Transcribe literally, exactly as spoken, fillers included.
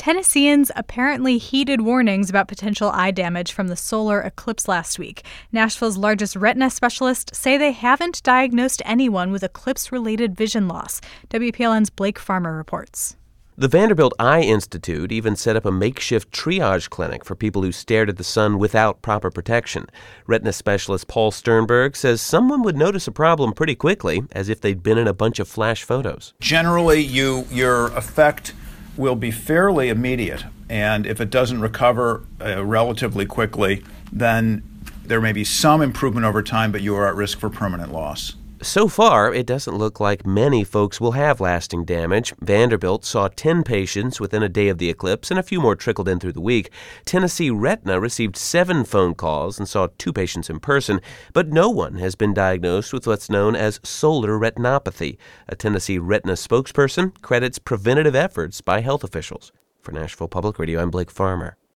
Tennesseans apparently heeded warnings about potential eye damage from the solar eclipse last week. Nashville's largest retina specialists say they haven't diagnosed anyone with eclipse-related vision loss. W P L N's Blake Farmer reports. The Vanderbilt Eye Institute even set up a makeshift triage clinic for people who stared at the sun without proper protection. Retina specialist Paul Sternberg says someone would notice a problem pretty quickly, as if they'd been in a bunch of flash photos. Generally, you your effect will be fairly immediate, and if it doesn't recover uh, relatively quickly, then there may be some improvement over time, but you are at risk for permanent loss. So far, it doesn't look like many folks will have lasting damage. Vanderbilt saw ten patients within a day of the eclipse, and a few more trickled in through the week. Tennessee Retina received seven phone calls and saw two patients in person, but no one has been diagnosed with what's known as solar retinopathy. A Tennessee Retina spokesperson credits preventative efforts by health officials. For Nashville Public Radio, I'm Blake Farmer.